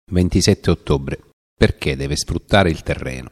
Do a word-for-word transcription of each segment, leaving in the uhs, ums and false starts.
ventisette ottobre. Perché deve sfruttare il terreno?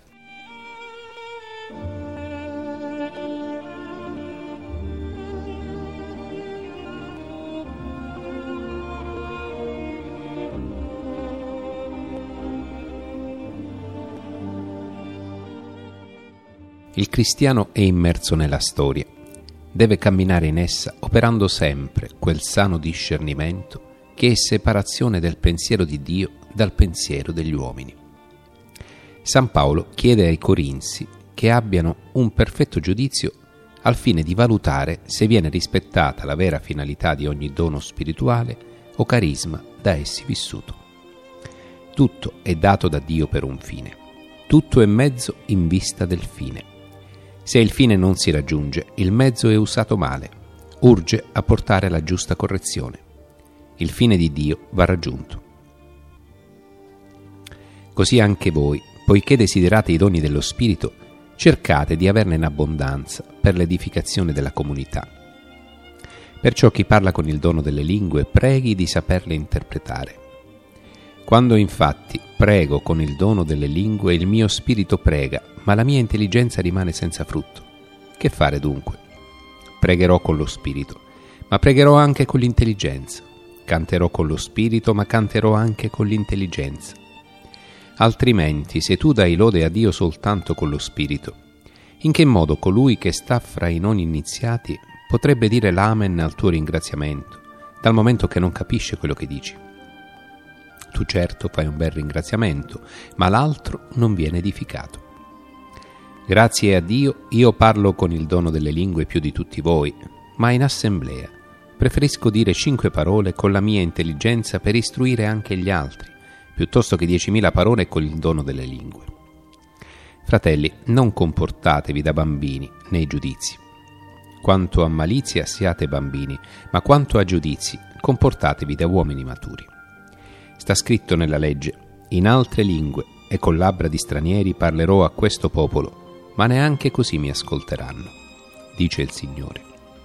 Il cristiano è immerso nella storia, deve camminare in essa operando sempre quel sano discernimento che è separazione del pensiero di Dio dal pensiero degli uomini. San Paolo chiede ai Corinzi che abbiano un perfetto giudizio al fine di valutare se viene rispettata la vera finalità di ogni dono spirituale o carisma da essi vissuto. Tutto è dato da Dio per un fine, tutto è mezzo in vista del fine. Se il fine non si raggiunge, il mezzo è usato male, urge a portare la giusta correzione. Il fine di Dio va raggiunto. Così anche voi, poiché desiderate i doni dello Spirito, cercate di averne in abbondanza per l'edificazione della comunità. Perciò chi parla con il dono delle lingue preghi di saperle interpretare. Quando infatti prego con il dono delle lingue, il mio spirito prega, ma la mia intelligenza rimane senza frutto. Che fare dunque? Pregherò con lo spirito, ma pregherò anche con l'intelligenza. Canterò con lo spirito, ma canterò anche con l'intelligenza. Altrimenti, se tu dai lode a Dio soltanto con lo spirito, in che modo colui che sta fra i non iniziati potrebbe dire l'amen al tuo ringraziamento, dal momento che non capisce quello che dici? Tu certo fai un bel ringraziamento, ma l'altro non viene edificato. Grazie a Dio io parlo con il dono delle lingue più di tutti voi, ma in assemblea preferisco dire cinque parole con la mia intelligenza per istruire anche gli altri, piuttosto che diecimila parole con il dono delle lingue. Fratelli, non comportatevi da bambini nei giudizi. Quanto a malizia siate bambini, ma quanto a giudizi comportatevi da uomini maturi. Sta scritto nella legge: in altre lingue e con labbra di stranieri parlerò a questo popolo, ma neanche così mi ascolteranno, dice il Signore.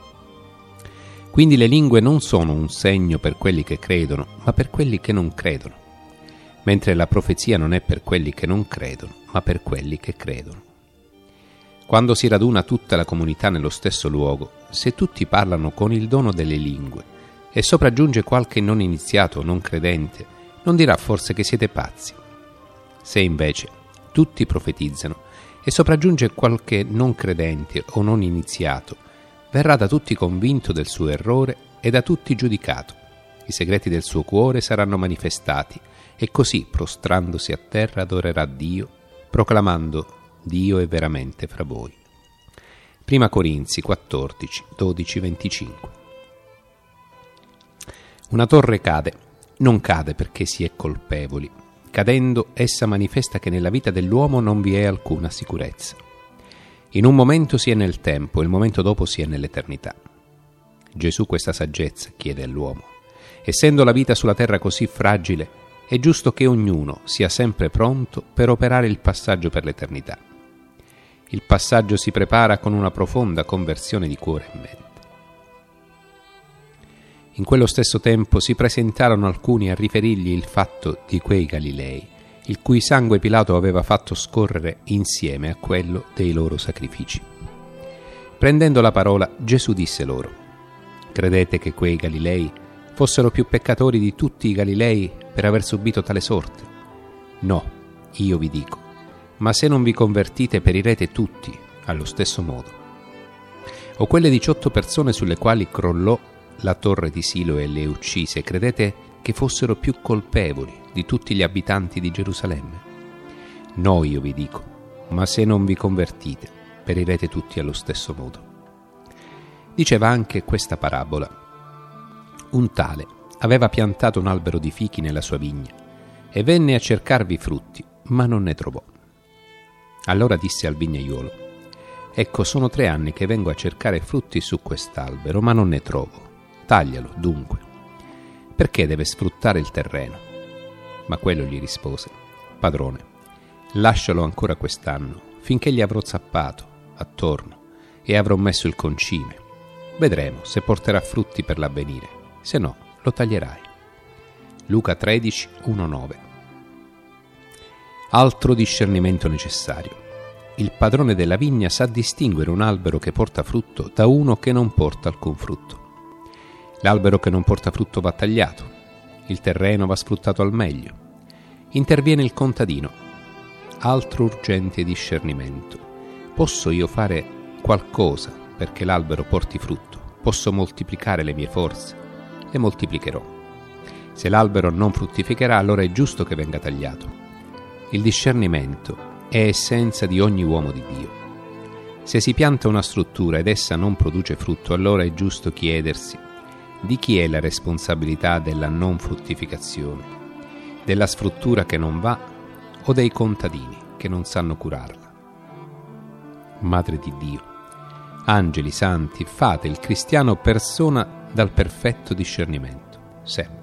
Quindi le lingue non sono un segno per quelli che credono, ma per quelli che non credono, mentre la profezia non è per quelli che non credono, ma per quelli che credono. Quando si raduna tutta la comunità nello stesso luogo, se tutti parlano con il dono delle lingue e sopraggiunge qualche non iniziato o non credente, non dirà forse che siete pazzi? Se invece tutti profetizzano e sopraggiunge qualche non credente o non iniziato, verrà da tutti convinto del suo errore e da tutti giudicato. I segreti del suo cuore saranno manifestati e così, prostrandosi a terra, adorerà Dio, proclamando: Dio è veramente fra voi. Prima Corinzi quattordici, dodici, venticinque. Una torre cade. Non cade perché si è colpevoli. Cadendo, essa manifesta che nella vita dell'uomo non vi è alcuna sicurezza. In un momento si è nel tempo, il momento dopo si è nell'eternità. Gesù questa saggezza chiede all'uomo. Essendo la vita sulla terra così fragile, è giusto che ognuno sia sempre pronto per operare il passaggio per l'eternità. Il passaggio si prepara con una profonda conversione di cuore e mente. In quello stesso tempo si presentarono alcuni a riferirgli il fatto di quei Galilei, il cui sangue Pilato aveva fatto scorrere insieme a quello dei loro sacrifici. Prendendo la parola, Gesù disse loro: credete che quei Galilei fossero più peccatori di tutti i Galilei per aver subito tale sorte? No, io vi dico, ma se non vi convertite perirete tutti allo stesso modo. O quelle diciotto persone sulle quali crollò la torre di Silo e le uccise, credete che fossero più colpevoli di tutti gli abitanti di Gerusalemme? No, io vi dico, ma se non vi convertite, perirete tutti allo stesso modo. Diceva anche questa parabola. Un tale aveva piantato un albero di fichi nella sua vigna e venne a cercarvi frutti, ma non ne trovò. Allora disse al vignaiuolo: ecco, sono tre anni che vengo a cercare frutti su quest'albero, ma non ne trovo. Taglialo, dunque. Perché deve sfruttare il terreno? Ma quello gli rispose: padrone, lascialo ancora quest'anno, finché gli avrò zappato attorno e avrò messo il concime. Vedremo se porterà frutti per l'avvenire, se no lo taglierai. Luca tredici, uno nove. Altro discernimento necessario. Il padrone della vigna sa distinguere un albero che porta frutto da uno che non porta alcun frutto. L'albero che non porta frutto va tagliato, il terreno va sfruttato al meglio. Interviene il contadino. Altro urgente discernimento. Posso io fare qualcosa perché l'albero porti frutto? Posso moltiplicare le mie forze? Le moltiplicherò. Se l'albero non fruttificherà, allora è giusto che venga tagliato. Il discernimento è essenza di ogni uomo di Dio. Se si pianta una struttura ed essa non produce frutto, allora è giusto chiedersi di chi è la responsabilità della non fruttificazione, della struttura che non va o dei contadini che non sanno curarla. Madre di Dio, angeli santi, fate il cristiano persona dal perfetto discernimento, sempre.